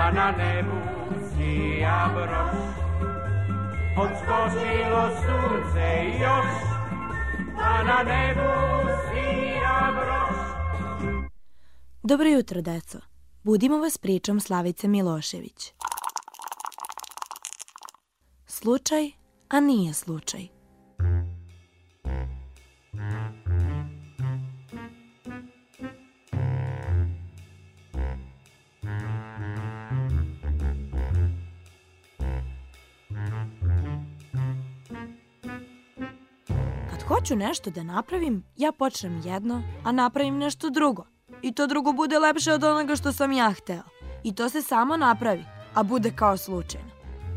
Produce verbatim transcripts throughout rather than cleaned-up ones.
pa na nebu sija broš. Odskočilo sunce još, pa na nebu sija broš. Dobro jutro, deco. Budimo vas pričom Slavice Milošević. Slučaj, a nije slučaj. Kad hoću nešto da napravim, ja počnem jedno, a napravim nešto drugo. I to drugo bude lepše od onoga što sam ja hteo. I to se samo napravi, a bude kao slučajno.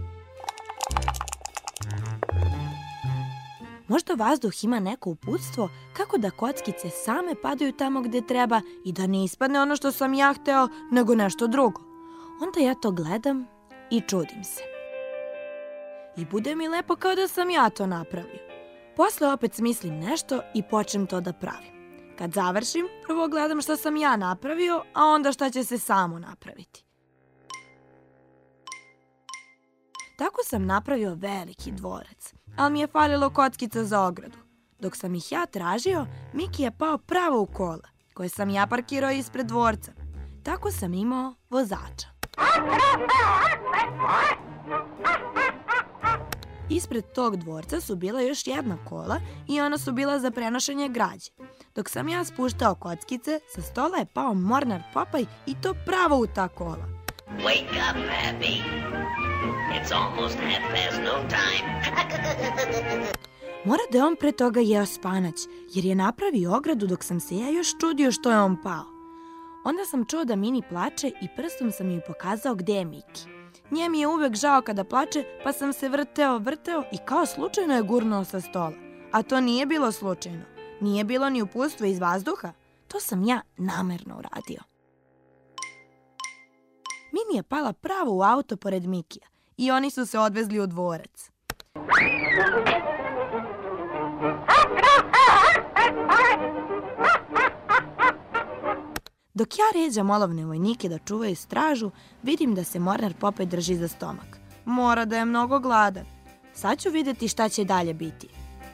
Možda vazduh ima neko uputstvo kako da kockice same padaju tamo gde treba i da ne ispadne ono što sam ja hteo, nego nešto drugo. Onda ja to gledam i čudim se. I bude mi lepo kao da sam ja to napravio. Posle opet smislim nešto i počnem to da pravim. Kad završim, prvo gledam šta sam ja napravio, a onda šta će se samo napraviti. Tako sam napravio veliki dvorac, ali mi je falilo kockica za ogradu. Dok sam ih ja tražio, Miki je pao pravo u kola, koje sam ja parkirao ispred dvorca. Tako sam imao vozača. Ispred tog dvorca su bila još jedna kola i ona su bila za prenošenje građe. Dok sam ja spuštao kockice, sa stola je pao Mornar Popaj i to pravo u ta kola. Wake up, Pappy. It's almost half past no time. Mora da je on pre toga jeo spanać, jer je napravio ogradu dok sam se ja još čudio što je on pao. Onda sam čuo da Mini plače i prstom sam joj pokazao gde je Miki. Nje mi je uvek žao kada plače, pa sam se vrteo, vrteo i kao slučajno je gurnuo sa stola. A to nije bilo slučajno. Nije bilo ni uputstvo iz vazduha. To sam ja namerno uradio. Mini je pala pravo u auto pored Mikija i oni su se odvezli u dvorac. Dok ja ređam olovne vojnike da čuvaju stražu, vidim da se Mornar Popaj drži za stomak. Mora da je mnogo gladan. Sad ću vidjeti šta će dalje biti.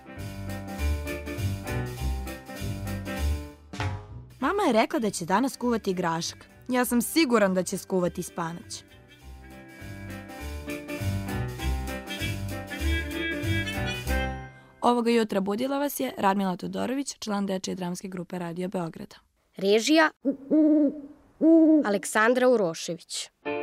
Mama je rekla da će danas kuvati grašak. Ja sam siguran da će skuvati spanać. Ovoga jutra budila vas je Radmila Todorović, član dečije dramske grupe Radio Beograda. Režija Aleksandra Urošević.